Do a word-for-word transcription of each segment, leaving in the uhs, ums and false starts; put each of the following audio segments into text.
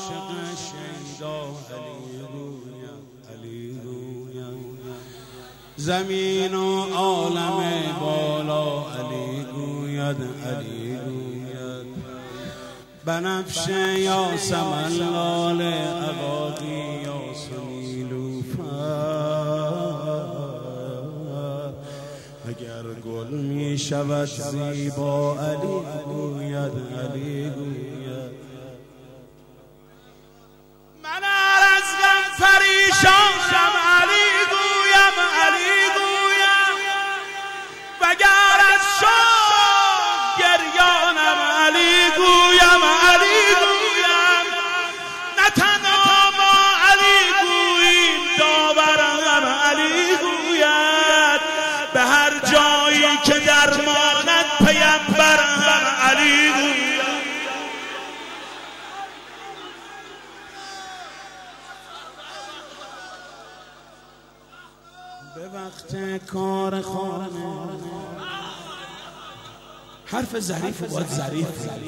عاشق شیدا علی گوید علی گوید زمین و عالم بالا علی گوید علی گوید بنفشه یا سمن لاله عقاقی یا نیلوفر اگر گل می شود زیبا علی گوید علی گوید من از غم پریشانم علی گویم علی گویم وگر از شوق گریانم علی گویم علی گویم نه تنها ما علی گوییم داورم علی گوید به هر جایی که درماند پیمبرم علی گوید به وقت کار خانه حرف ظریف باید ظریف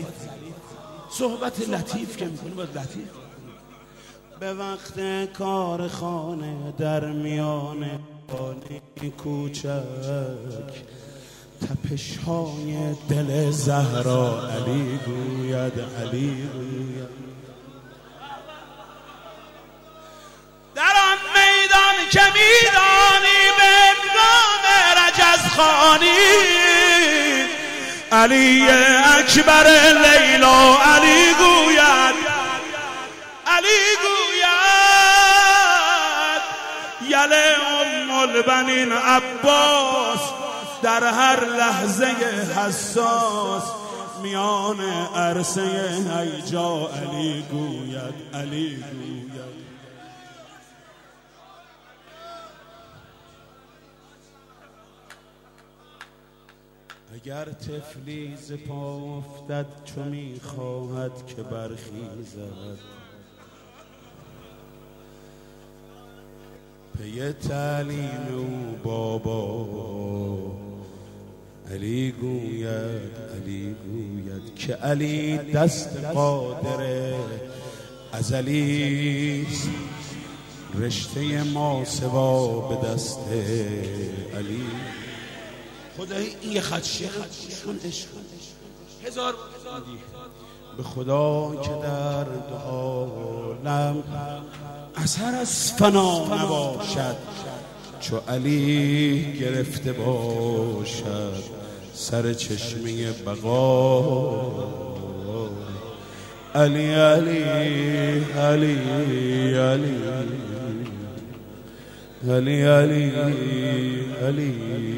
صحبت لطیف که میکنی باید لطیف به وقت کار خانه در میان خانه کوچک تپش های دل زهرا علی گوید علی گوید در آن میدان که میدانی به عنوان رجزخانی علی اکبر لیلا علی گوید علی گوید یل ام البنین عباس در هر لحظه حساس میان عرصه هیجا علی گوید علی گوید اگر طفلی ز پا افتد چو میخواهد که برخیزد پی تعلیم او بابا علی گوید علی گوید که علی دست قادر ازلی رشته ما سوا به دست علی. خدای این یه خط شعر چون عشق هزار به خدا که در دو عالم اثر از فنا نباشد چو علی گرفته باشد سر چشمه بقا علی علی علی علی علی علی علی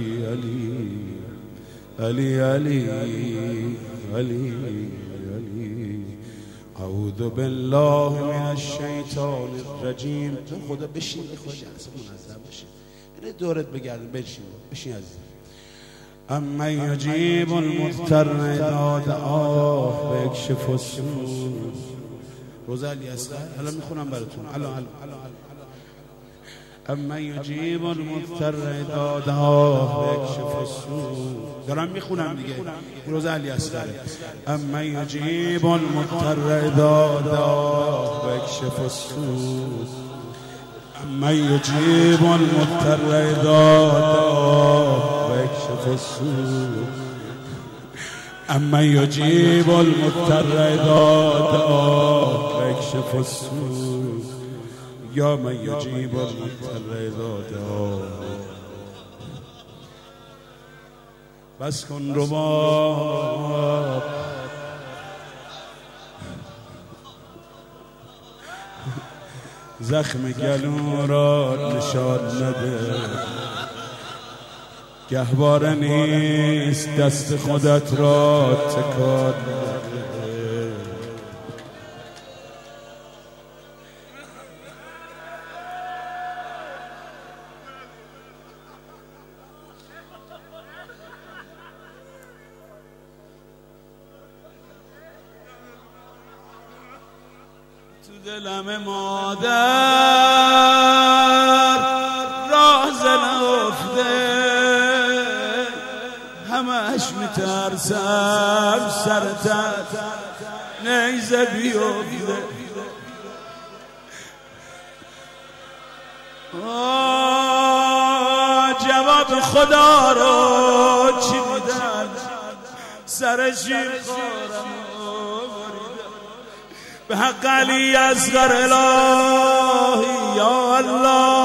علی علی علی علی اعوذ بالله من الشیطان الرجیم. تو خدا بشین خدا جلسه منظم بشه یعنی دورت بگردن بشین بشین عزیزم. اما یجیب المضطر اذا دعاه و یکشف السوء. روز علی اصغر الان میخونم براتون الان الان اما یجیب المضطر اذا دعاه و یکشف السوء. دارم میخونم دیگه روز علی اصغر. اما یجیب المضطر اذا دعاه و یکشف السوء. اما یجیب المضطر اذا دعاه و یکشف السوء. اما یجیب المضطر اذا دعاه و یکشف السوء. یا من یجیب المضطر اذا دعاه. بس کن رباب زخم گلو را نشان نده. گهواره نیست دست خودت را تکان نده. تو دلم مادر راز نفته همش میترسم سرتن نیزه بیفته. جواب خدا رو چی میدن سر شیر خورم به حق علی اصغر الهی یا الله